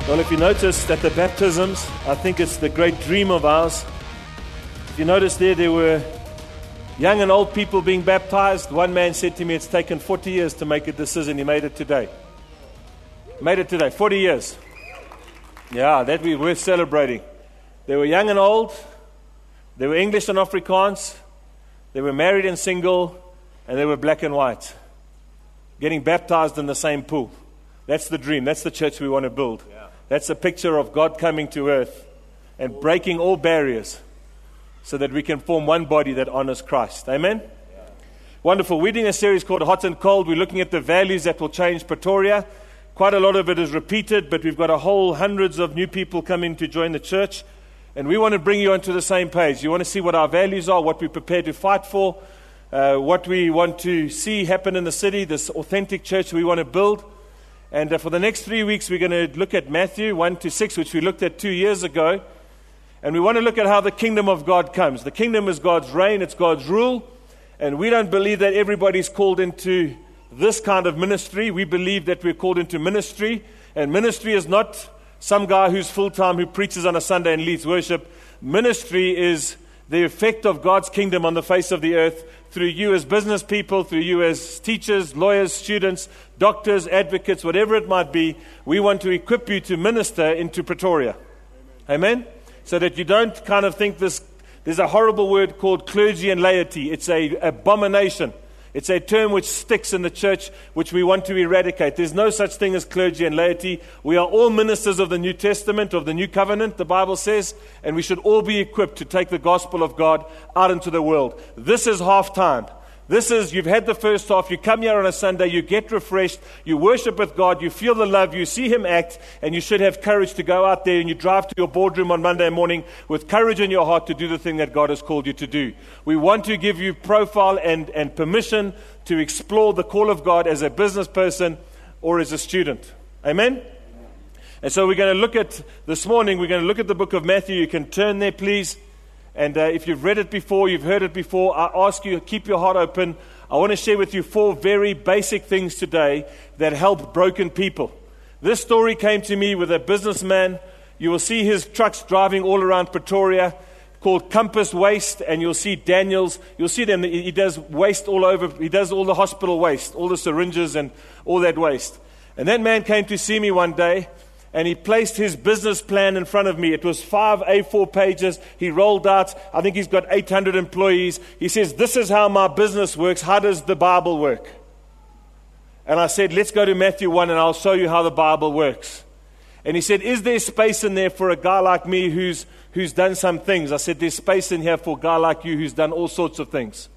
Well, if you noticed at the baptisms, I think it's the great dream of ours. If you notice there were young and old people being baptized. One man said to me, it's taken 40 years to make a decision. He made it today. 40 years. Yeah, that we worth celebrating. They were young and old. They were English and Afrikaans. They were married and single. And they were black and white. Getting baptized in the same pool. That's the dream. That's the church we want to build. Yeah. That's a picture of God coming to earth and breaking all barriers so that we can form one body that honors Christ. Amen? Yeah. Wonderful. We're doing a series called Hot and Cold. We're looking at the values that will change Pretoria. Quite a lot of it is repeated, but we've got a whole hundreds of new people coming to join the church. And we want to bring you onto the same page. You want to see what our values are, what we're prepared to fight for, what we want to see happen in the city, this authentic church we want to build. And for the next 3 weeks, we're going to look at Matthew 1-6, which we looked at 2 years ago. And we want to look at how the kingdom of God comes. The kingdom is God's reign, it's God's rule. And we don't believe that everybody's called into this kind of ministry. We believe that we're called into ministry. And ministry is not some guy who's full-time who preaches on a Sunday and leads worship. Ministry is the effect of God's kingdom on the face of the earth through you as business people, through you as teachers, lawyers, students, doctors, advocates, whatever it might be. We want to equip you to minister into Pretoria. Amen? So that you don't kind of think there's a horrible word called clergy and laity. It's an abomination. It's a term which sticks in the church, which we want to eradicate. There's no such thing as clergy and laity. We are all ministers of the New Testament, of the New Covenant, the Bible says, and we should all be equipped to take the gospel of God out into the world. This is half time. You've had the first half, you come here on a Sunday, you get refreshed, you worship with God, you feel the love, you see Him act, and you should have courage to go out there and you drive to your boardroom on Monday morning with courage in your heart to do the thing that God has called you to do. We want to give you profile and permission to explore the call of God as a business person or as a student. Amen? And so we're going to look at, this morning, we're going to look at the book of Matthew. You can turn there, please. And if you've read it before, you've heard it before, I ask you, keep your heart open. I want to share with you 4 very basic things today that help broken people. This story came to me with a businessman. You will see his trucks driving all around Pretoria called Compass Waste, and you'll see Daniel's. You'll see them. He does waste all over. He does all the hospital waste, all the syringes and all that waste. And that man came to see me one day, and he placed his business plan in front of me. It was 5 A4 pages. He rolled out. I think he's got 800 employees. He says, this is how my business works. How does the Bible work? And I said, let's go to Matthew 1 and I'll show you how the Bible works. And he said, is there space in there for a guy like me who's done some things? I said, there's space in here for a guy like you who's done all sorts of things.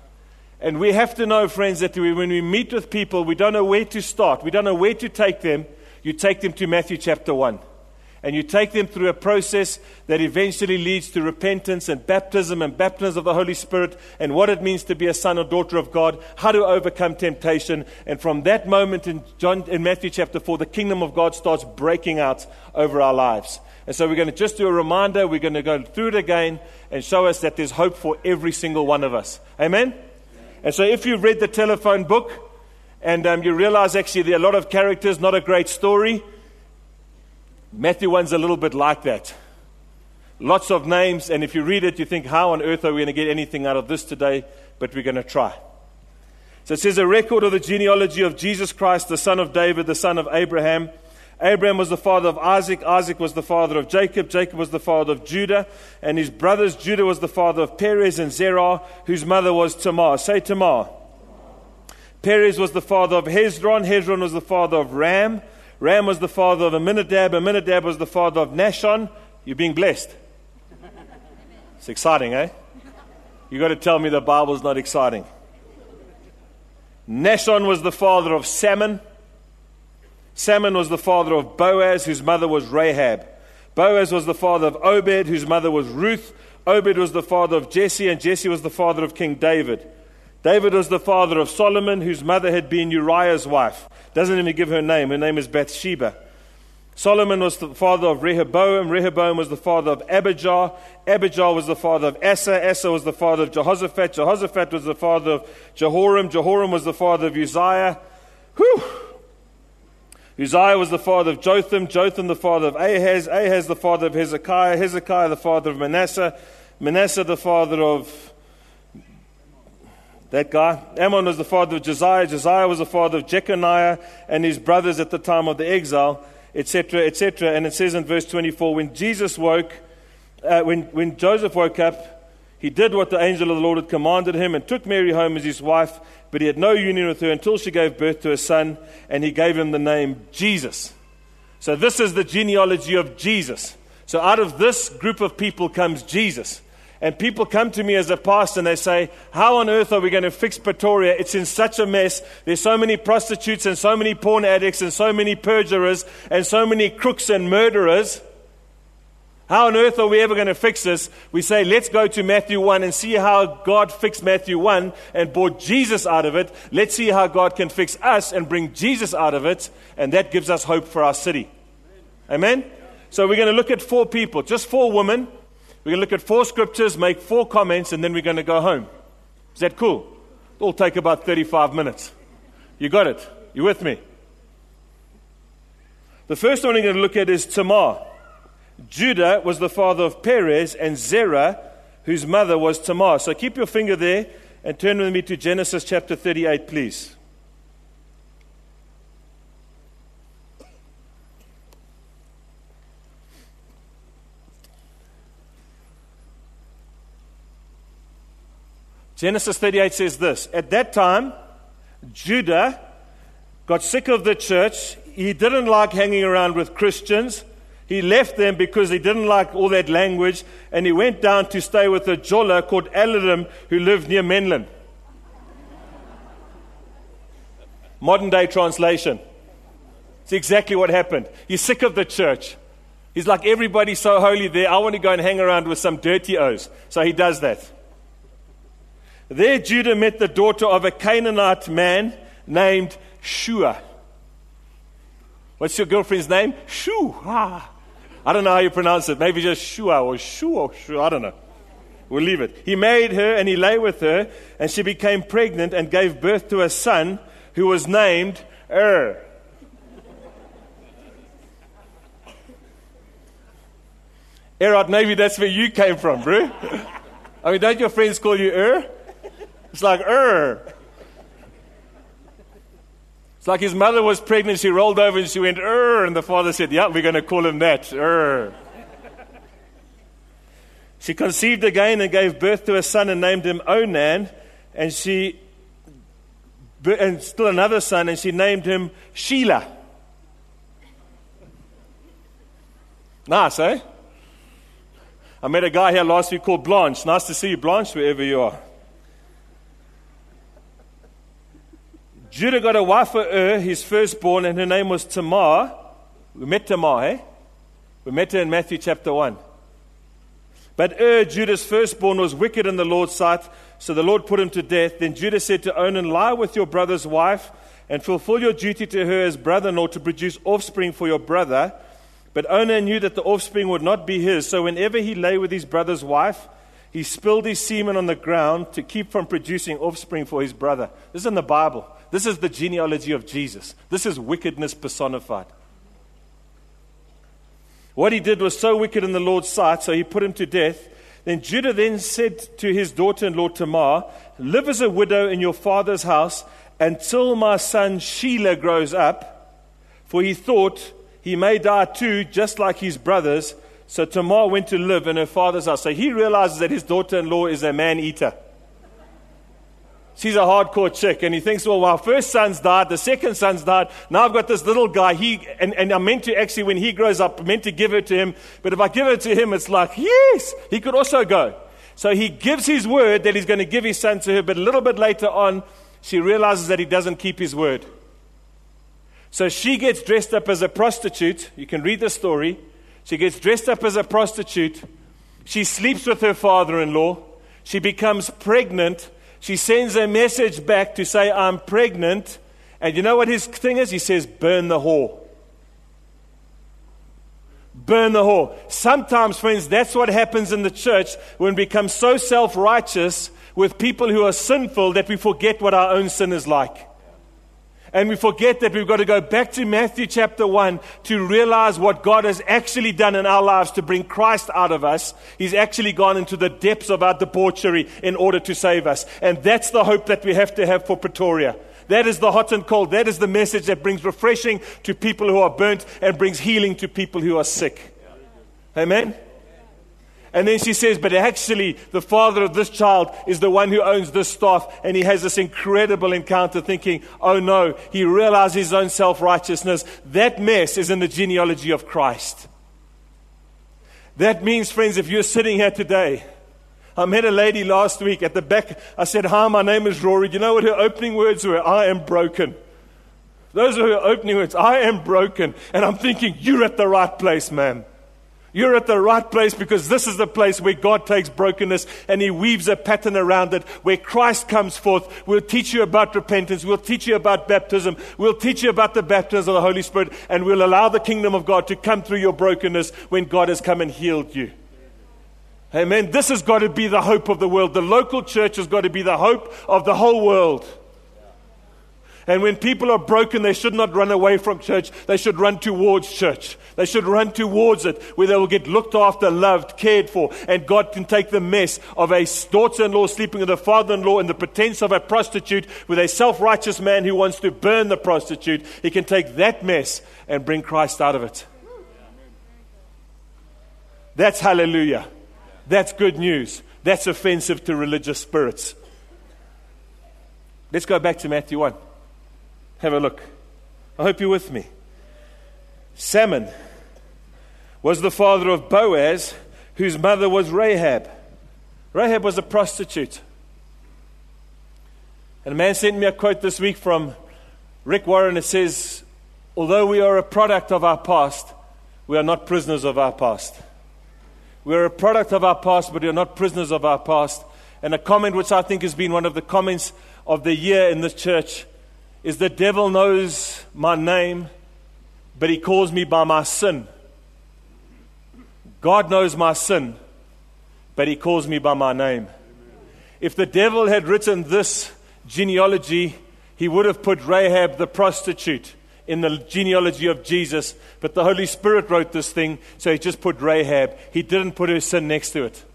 And we have to know, friends, that when we meet with people, we don't know where to start. We don't know where to take them. You take them to Matthew chapter 1. And you take them through a process that eventually leads to repentance and baptism of the Holy Spirit and what it means to be a son or daughter of God, how to overcome temptation. And from that moment in Matthew chapter 4, the kingdom of God starts breaking out over our lives. And so we're going to just do a reminder. We're going to go through it again and show us that there's hope for every single one of us. Amen? And so if you've read the telephone book, and you realize actually there are a lot of characters, not a great story. Matthew 1's a little bit like that. Lots of names, and if you read it, you think, how on earth are we going to get anything out of this today? But we're going to try. So it says, a record of the genealogy of Jesus Christ, the son of David, the son of Abraham. Abraham was the father of Isaac. Isaac was the father of Jacob. Jacob was the father of Judah. And his brothers, Judah was the father of Perez and Zerah, whose mother was Tamar. Say Tamar. Perez was the father of Hezron. Hezron was the father of Ram. Ram was the father of Amminadab. Amminadab was the father of Nahshon. You're being blessed. It's exciting, eh? You've got to tell me the Bible's not exciting. Nahshon was the father of Salmon. Salmon was the father of Boaz, whose mother was Rahab. Boaz was the father of Obed, whose mother was Ruth. Obed was the father of Jesse, and Jesse was the father of King David. David was the father of Solomon, whose mother had been Uriah's wife. Doesn't even give her name. Her name is Bathsheba. Solomon was the father of Rehoboam. Rehoboam was the father of Abijah. Abijah was the father of Asa. Asa was the father of Jehoshaphat. Jehoshaphat was the father of Jehoram. Jehoram was the father of Uzziah. Uzziah was the father of Jotham, Jotham the father of Ahaz, Ahaz the father of Hezekiah, Hezekiah the father of Manasseh, Manasseh the father of that guy. Ammon was the father of Josiah, Josiah was the father of Jeconiah and his brothers at the time of the exile, etc., etc. And it says in verse 24, when Joseph woke up, he did what the angel of the Lord had commanded him and took Mary home as his wife, but he had no union with her until she gave birth to a son, and he gave him the name Jesus. So this is the genealogy of Jesus. So out of this group of people comes Jesus. And people come to me as a pastor and they say, how on earth are we going to fix Pretoria? It's in such a mess. There's so many prostitutes and so many porn addicts and so many perjurers and so many crooks and murderers. How on earth are we ever going to fix this? We say, let's go to Matthew 1 and see how God fixed Matthew 1 and brought Jesus out of it. Let's see how God can fix us and bring Jesus out of it. And that gives us hope for our city. Amen? So we're going to look at 4 people, just 4 women. We're going to look at 4 scriptures, make 4 comments, and then we're going to go home. Is that cool? It'll take about 35 minutes. You got it? You with me? The first one we're going to look at is Tamar. Judah was the father of Perez and Zerah, whose mother was Tamar. So keep your finger there and turn with me to Genesis chapter 38, please. Genesis 38 says this, at that time, Judah got sick of the church. He didn't like hanging around with Christians. He left them because he didn't like all that language, and he went down to stay with a Jolla called Alarim who lived near Menlyn. Modern day translation. It's exactly what happened. He's sick of the church. He's like, everybody's so holy there, I want to go and hang around with some dirty O's. So he does that. There Judah met the daughter of a Canaanite man named Shua. What's your girlfriend's name? Shua. I don't know how you pronounce it. Maybe just Shua or Shua or Shua. I don't know. We'll leave it. He married her and he lay with her, and she became pregnant and gave birth to a son who was named Erod, maybe that's where you came from, bro. I mean, don't your friends call you It's like It's like his mother was pregnant, she rolled over and she went, and the father said, yeah, we're going to call him that, She conceived again and gave birth to a son and named him Onan, and still another son, and she named him Sheila. Nice, eh? I met a guy here last week called Blanche. Nice to see you, Blanche, wherever you are. Judah got a wife for his firstborn, and her name was Tamar. We met Tamar, eh? We met her in Matthew chapter 1. But Judah's firstborn, was wicked in the Lord's sight, so the Lord put him to death. Then Judah said to Onan, lie with your brother's wife, and fulfill your duty to her as brother-in-law to produce offspring for your brother. But Onan knew that the offspring would not be his, so whenever he lay with his brother's wife, he spilled his semen on the ground to keep from producing offspring for his brother. This is in the Bible. This is the genealogy of Jesus. This is wickedness personified. What he did was so wicked in the Lord's sight, so he put him to death. Then Judah then said to his daughter-in-law Tamar, live as a widow in your father's house until my son Sheila grows up. For he thought he may die too, just like his brothers. So Tamar went to live in her father's house. So he realizes that his daughter-in-law is a man-eater. She's a hardcore chick, and he thinks, well, our first son's died, the second son's died, now I've got this little guy, and I'm meant to actually, when he grows up, I'm meant to give her to him, but if I give her to him, it's like, yes, he could also go. So he gives his word that he's going to give his son to her, but a little bit later on, she realizes that he doesn't keep his word. So she gets dressed up as a prostitute. You can read the story. She gets dressed up as a prostitute. She sleeps with her father-in-law. She becomes pregnant. She sends a message back to say, I'm pregnant. And you know what his thing is? He says, burn the whore. Burn the whore. Sometimes, friends, that's what happens in the church when we become so self-righteous with people who are sinful that we forget what our own sin is like. And we forget that we've got to go back to Matthew chapter 1 to realize what God has actually done in our lives to bring Christ out of us. He's actually gone into the depths of our debauchery in order to save us. And that's the hope that we have to have for Pretoria. That is the hot and cold. That is the message that brings refreshing to people who are burnt and brings healing to people who are sick. Amen? And then she says, but actually the father of this child is the one who owns this staff. And he has this incredible encounter thinking, oh no, he realizes his own self-righteousness. That mess is in the genealogy of Christ. That means, friends, if you're sitting here today, I met a lady last week at the back. I said, hi, my name is Rory. Do you know what her opening words were? I am broken. Those are her opening words. I am broken. And I'm thinking, you're at the right place, ma'am. You're at the right place because this is the place where God takes brokenness and He weaves a pattern around it, where Christ comes forth. We'll teach you about repentance. We'll teach you about baptism. We'll teach you about the baptism of the Holy Spirit, and we'll allow the kingdom of God to come through your brokenness when God has come and healed you. Amen. This has got to be the hope of the world. The local church has got to be the hope of the whole world. And when people are broken, they should not run away from church. They should run towards church. They should run towards it, where they will get looked after, loved, cared for. And God can take the mess of a daughter-in-law sleeping with a father-in-law and the pretense of a prostitute with a self-righteous man who wants to burn the prostitute. He can take that mess and bring Christ out of it. That's hallelujah. That's good news. That's offensive to religious spirits. Let's go back to Matthew 1. Have a look. I hope you're with me. Salmon was the father of Boaz, whose mother was Rahab. Rahab was a prostitute. And a man sent me a quote this week from Rick Warren. It says, although we are a product of our past, we are not prisoners of our past. We are a product of our past, but we are not prisoners of our past. And a comment which I think has been one of the comments of the year in this church is, the devil knows my name, but he calls me by my sin. God knows my sin, but he calls me by my name. If the devil had written this genealogy, he would have put Rahab the prostitute in the genealogy of Jesus, but the Holy Spirit wrote this thing, so he just put Rahab. He didn't put her sin next to it.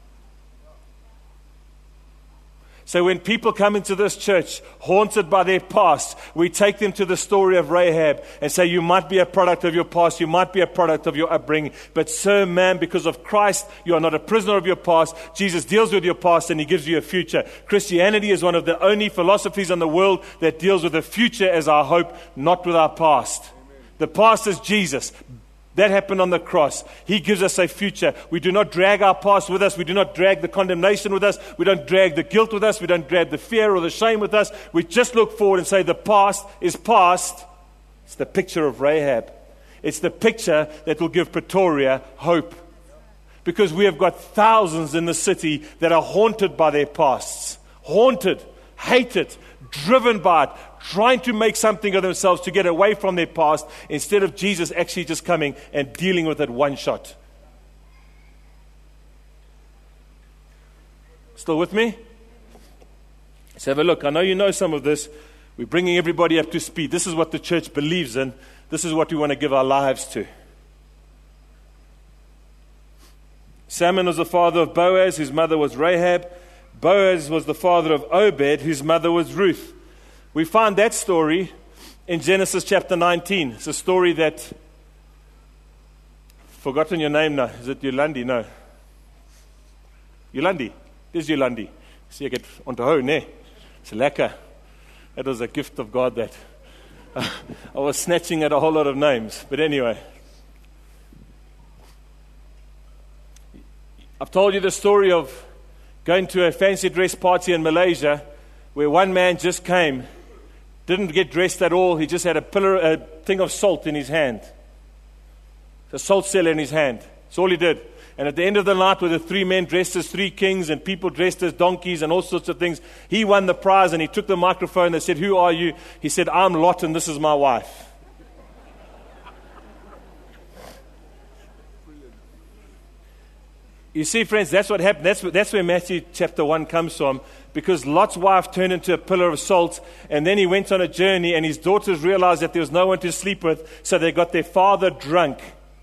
So when people come into this church haunted by their past, we take them to the story of Rahab and say, you might be a product of your past, you might be a product of your upbringing, but sir, ma'am, because of Christ, you are not a prisoner of your past. Jesus deals with your past and He gives you a future. Christianity is one of the only philosophies in the world that deals with the future as our hope, not with our past. Amen. The past is Jesus. That happened on the cross. He gives us a future. We do not drag our past with us. We do not drag the condemnation with us. We don't drag the guilt with us. We don't drag the fear or the shame with us. We just look forward and say the past is past. It's the picture of Rahab. It's the picture that will give Pretoria hope. Because we have got thousands in the city that are haunted by their pasts. Haunted, hated, driven by it, trying to make something of themselves to get away from their past, instead of Jesus actually just coming and dealing with it one shot. Still with me? Let's have a look. I know you know some of this. We're bringing everybody up to speed. This is what the church believes in. This is what we want to give our lives to. Salmon was the father of Boaz, whose mother was Rahab. Boaz was the father of Obed, whose mother was Ruth. We find that story in Genesis chapter 19. It's a story that, forgotten your name now. Is it Yolandi? No. Yolandi. There's Yolandi. See, I get onto her, ne? It's lekker. That was a gift of God that I was snatching at a whole lot of names. But anyway. I've told you the story of going to a fancy dress party in Malaysia where one man just came, didn't get dressed at all. He just had a thing of salt in his hand. A salt cellar in his hand. That's all he did. And at the end of the night, with the three men dressed as three kings and people dressed as donkeys and all sorts of things, he won the prize and he took the microphone and said, "Who are you?" He said, "I'm Lot and this is my wife." You see, friends, that's what happened. That's where Matthew chapter 1 comes from, because Lot's wife turned into a pillar of salt, and then he went on a journey, and his daughters realized that there was no one to sleep with, so they got their father drunk.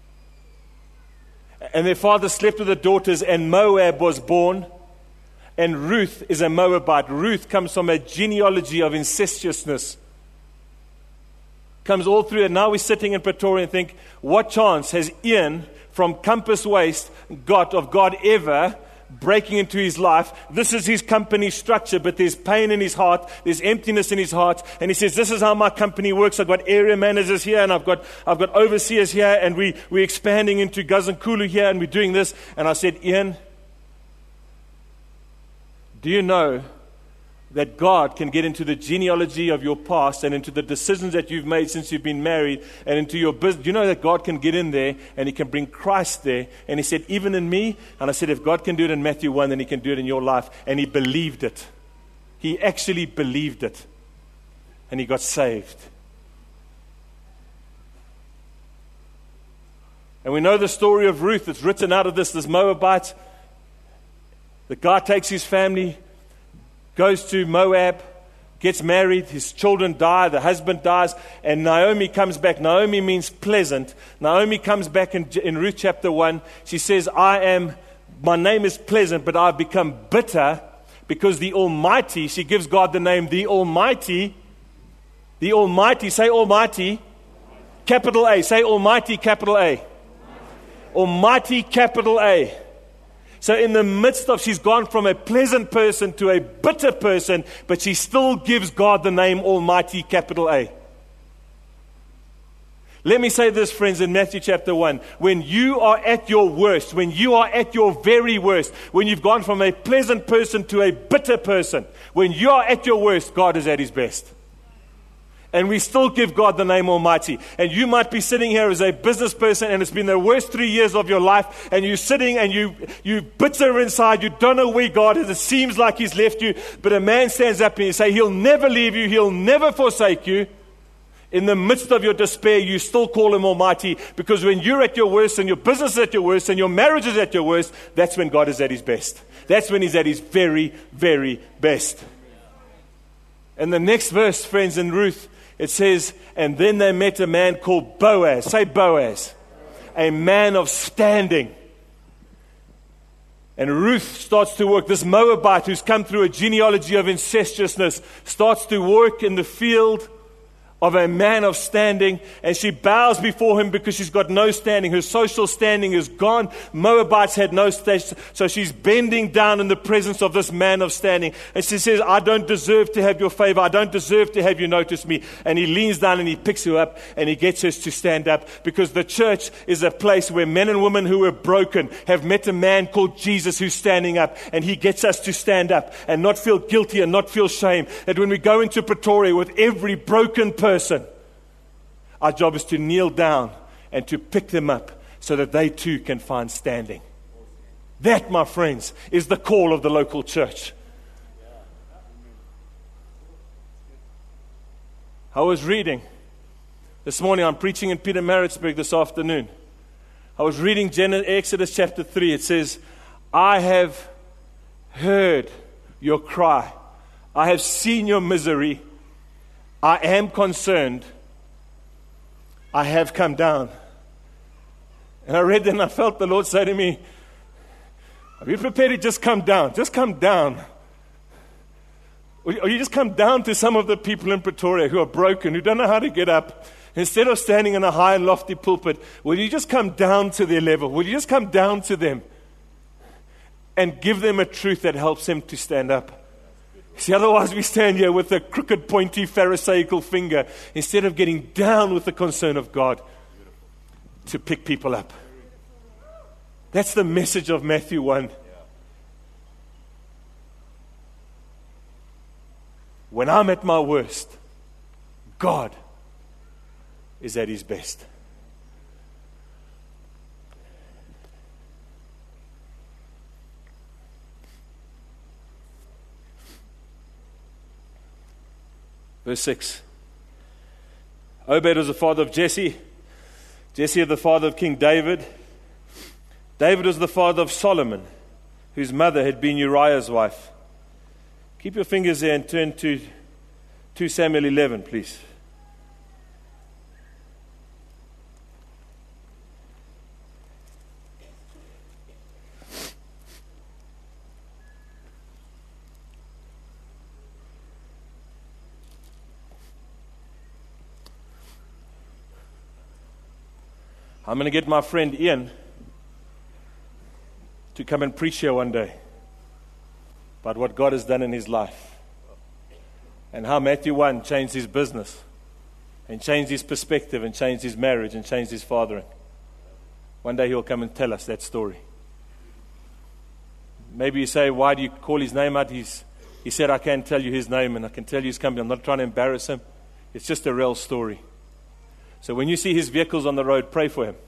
And their father slept with the daughters, and Moab was born, and Ruth is a Moabite. Ruth comes from a genealogy of incestuousness. Comes all through, and now we're sitting in Pretoria and think, what chance has Ian from Compass Waste got of God ever breaking into his life? This is his company structure, but there's pain in his heart, there's emptiness in his heart, and he says, this is how my company works. I've got area managers here, and I've got overseers here, and we're expanding into Gazankulu here, and we're doing this. And I said, Ian, do you know that God can get into the genealogy of your past and into the decisions that you've made since you've been married and into your business? Do you know that God can get in there and He can bring Christ there? And he said, even in me. And I said, if God can do it in Matthew 1, then He can do it in your life. And he believed it. He actually believed it. And he got saved. And we know the story of Ruth. It's written out of this Moabite. The guy takes his family, goes to Moab, gets married, his children die, the husband dies, and Naomi comes back. Naomi means pleasant. Naomi comes back in Ruth chapter 1. She says, my name is pleasant, but I've become bitter because the Almighty, she gives God the name, the Almighty, say Almighty, capital A, say Almighty, capital A. Almighty, capital A. So in the midst of, she's gone from a pleasant person to a bitter person, but she still gives God the name Almighty, capital A. Let me say this, friends, in Matthew chapter 1. When you are at your worst, when you are at your very worst, when you've gone from a pleasant person to a bitter person, when you are at your worst, God is at His best. And we still give God the name Almighty. And you might be sitting here as a business person, and it's been the worst 3 years of your life, and you're sitting and you bitter inside, you don't know where God is, it seems like He's left you, but a man stands up and you say, He'll never leave you, He'll never forsake you. In the midst of your despair, you still call Him Almighty, because when you're at your worst, and your business is at your worst, and your marriage is at your worst, that's when God is at His best. That's when He's at His very, very best. And the next verse, friends, in Ruth, it says, and then they met a man called Boaz. Say Boaz. A man of standing. And Ruth starts to work. This Moabite who's come through a genealogy of incestuousness starts to work in the field of a man of standing, and she bows before him because she's got no standing. Her social standing is gone. Moabites had no standing, so she's bending down in the presence of this man of standing. And she says, I don't deserve to have your favor. I don't deserve to have you notice me. And he leans down and he picks her up and he gets her to stand up, because the church is a place where men and women who are broken have met a man called Jesus who's standing up, and he gets us to stand up and not feel guilty and not feel shame. That when we go into Pretoria with every broken person, our job is to kneel down and to pick them up so that they too can find standing. That, my friends, is the call of the local church. I was reading this morning, I'm preaching in Pietermaritzburg this afternoon. I was reading Exodus chapter 3. It says, I have heard your cry. I have seen your misery. I am concerned. I have come down. And I read that and I felt the Lord say to me, are you prepared to just come down? Just come down. Or you just come down to some of the people in Pretoria who are broken, who don't know how to get up. Instead of standing in a high and lofty pulpit, will you just come down to their level? Will you just come down to them and give them a truth that helps them to stand up? See, otherwise we stand here with a crooked, pointy, pharisaical finger instead of getting down with the concern of God to pick people up. That's the message of Matthew 1. When I'm at my worst, God is at His best. Verse 6. Obed was the father of Jesse. Jesse was the father of King David. David was the father of Solomon, whose mother had been Uriah's wife. Keep your fingers there and turn to 2 Samuel 11, please. I'm going to get my friend Ian to come and preach here one day about what God has done in his life and how Matthew 1 changed his business and changed his perspective and changed his marriage and changed his fathering. One day he'll come and tell us that story. Maybe you say, why do you call his name out? He said, I can't tell you his name and I can tell you his company. I'm not trying to embarrass him. It's just a real story. So when you see his vehicles on the road, pray for him.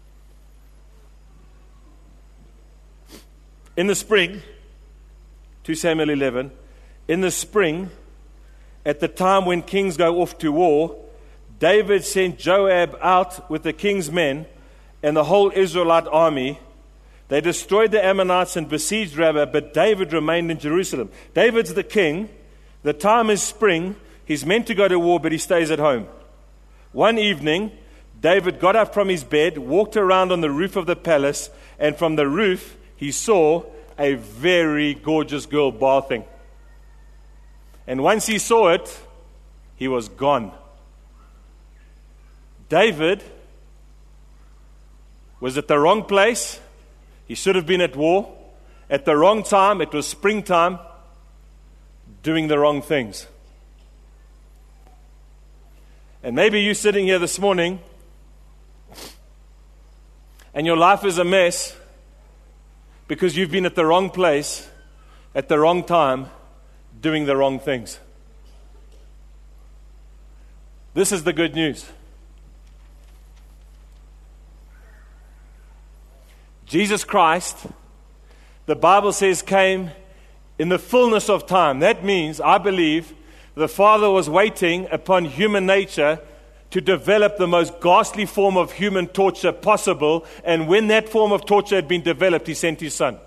In the spring, 2 Samuel 11, in the spring, at the time when kings go off to war, David sent Joab out with the king's men and the whole Israelite army. They destroyed the Ammonites and besieged Rabbah, but David remained in Jerusalem. David's the king. The time is spring. He's meant to go to war, but he stays at home. One evening, David got up from his bed, walked around on the roof of the palace, and from the roof he saw a very gorgeous girl bathing. And once he saw it, he was gone. David was at the wrong place. He should have been at war. At the wrong time, it was springtime, doing the wrong things. And maybe you're sitting here this morning and your life is a mess because you've been at the wrong place at the wrong time doing the wrong things. This is the good news. Jesus Christ, the Bible says, came in the fullness of time. That means, I believe, the Father was waiting upon human nature to develop the most ghastly form of human torture possible. And when that form of torture had been developed, He sent His Son.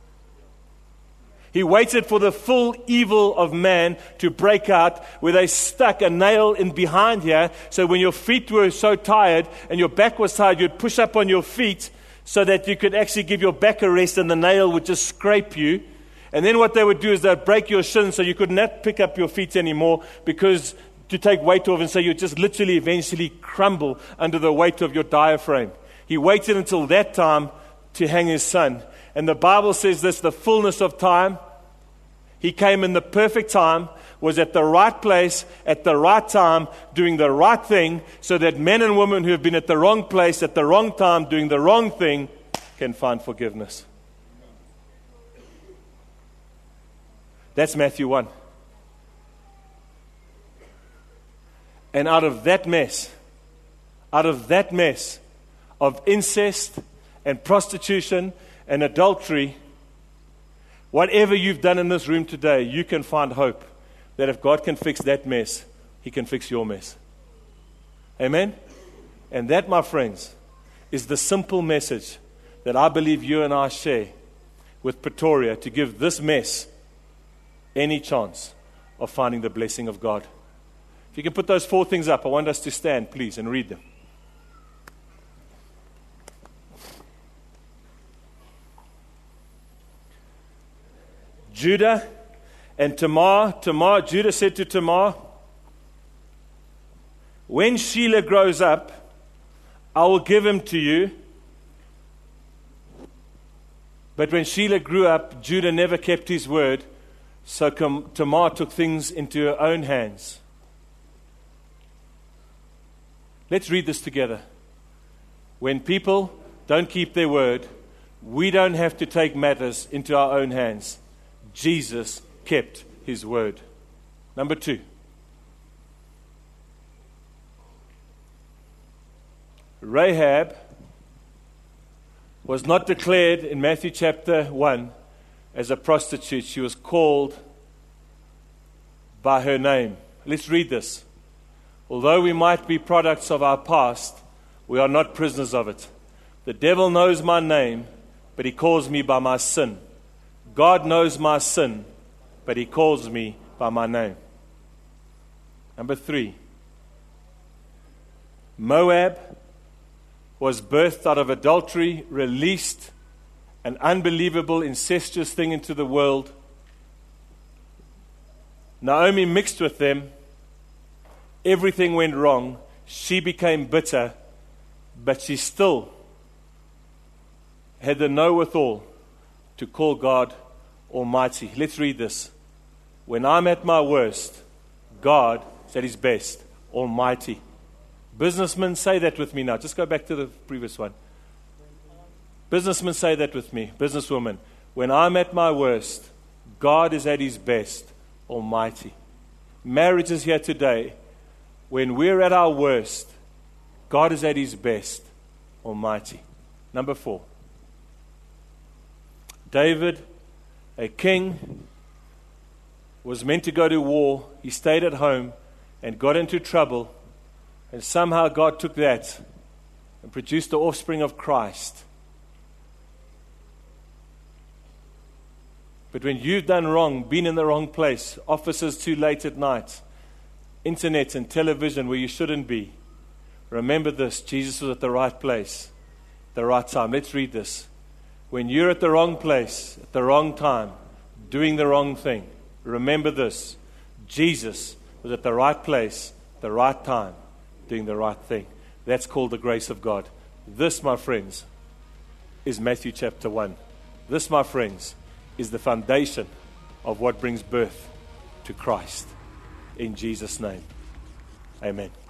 He waited for the full evil of man to break out, where they stuck a nail in behind here. So when your feet were so tired and your back was tired, you'd push up on your feet so that you could actually give your back a rest and the nail would just scrape you. And then what they would do is they'd break your shins so you could not pick up your feet anymore, because to take weight off, and so you just literally eventually crumble under the weight of your diaphragm. He waited until that time to hang His Son. And the Bible says this, the fullness of time. He came in the perfect time, was at the right place, at the right time, doing the right thing, so that men and women who have been at the wrong place, at the wrong time, doing the wrong thing, can find forgiveness. That's Matthew 1. And out of that mess of incest and prostitution and adultery, whatever you've done in this room today, you can find hope that if God can fix that mess, He can fix your mess. Amen? And that, my friends, is the simple message that I believe you and I share with Pretoria to give this mess any chance of finding the blessing of God. If you can put those 4 things up, I want us to stand, please, and read them. Judah and Tamar. Judah said to Tamar, when Shelah grows up, I will give him to you. But when Shelah grew up, Judah never kept his word, so Tamar took things into her own hands. Let's read this together. When people don't keep their word, we don't have to take matters into our own hands. Jesus kept His word. Number 2. Rahab was not declared in Matthew chapter 1 as a prostitute. She was called by her name. Let's read this. Although we might be products of our past, we are not prisoners of it. The devil knows my name, but He calls me by my sin. God knows my sin, but He calls me by my name. Number 3, Moab was birthed out of adultery, released an unbelievable, incestuous thing into the world. Naomi mixed with them. Everything went wrong. She became bitter, but she still had the know-withal to call God Almighty. Let's read this. When I'm at my worst, God is at His best, Almighty. Businessmen, say that with me now. Just go back to the previous one. Businessmen, say that with me. Businesswoman, when I'm at my worst, God is at His best, Almighty. Marriages here today, when we're at our worst, God is at His best, Almighty. Number 4, David, a king, was meant to go to war. He stayed at home and got into trouble. And somehow God took that and produced the offspring of Christ. But when you've done wrong, been in the wrong place, offices too late at night, internet and television where you shouldn't be, remember this: Jesus was at the right place, the right time. Let's read this. When you're at the wrong place, at the wrong time, doing the wrong thing, remember this: Jesus was at the right place, the right time, doing the right thing. That's called the grace of God. This, my friends, is Matthew chapter 1. This, my friends, is the foundation of what brings birth to Christ. In Jesus' name, amen.